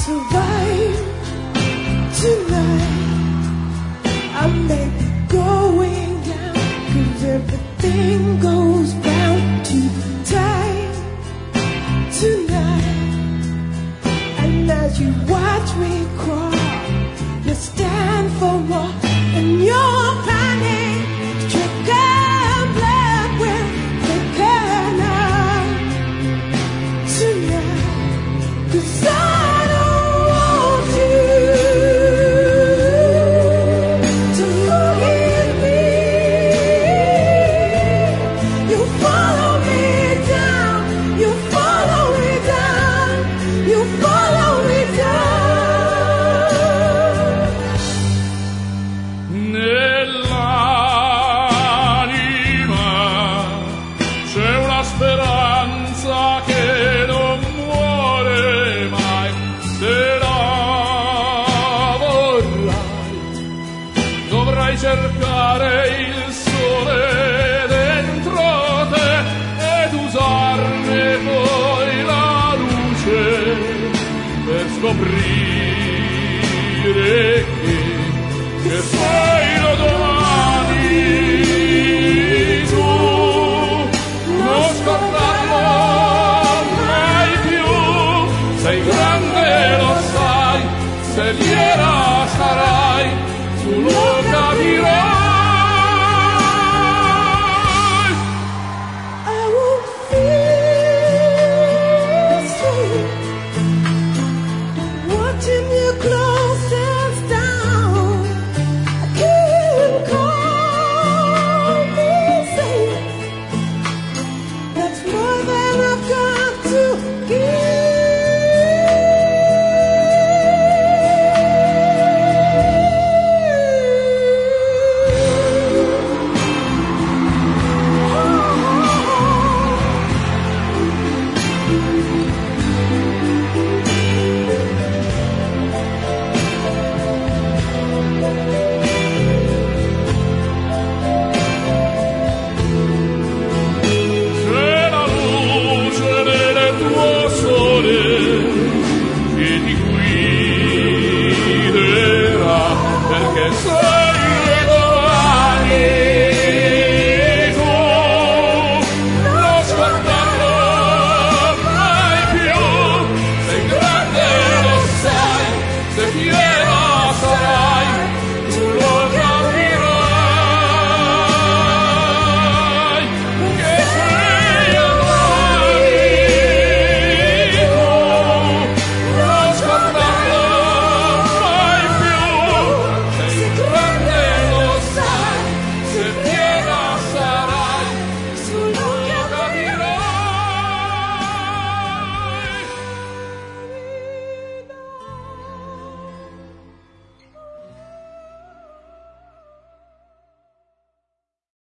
survive tonight. I may be going down, 'cause everything goes round too tight tonight. And as you watch me crawl, you stand for more, and your panic stricken blood will thicken up tonight. 'Cause I don't want you to forgive me. You follow me down, you follow me down, you follow me down. Nell'anima c'è una speranza che non muore mai. Se la vorrai, dovrai cercare il sole dentro te ed usarne poi la luce per scoprire che sei lo domani. Tu non scordarlo mai più, sei grande, lo sai, se fiera sarai, tu lo capirai. I won't feel safe watching you close us down. I can't call me safe. That's more than I've got to give.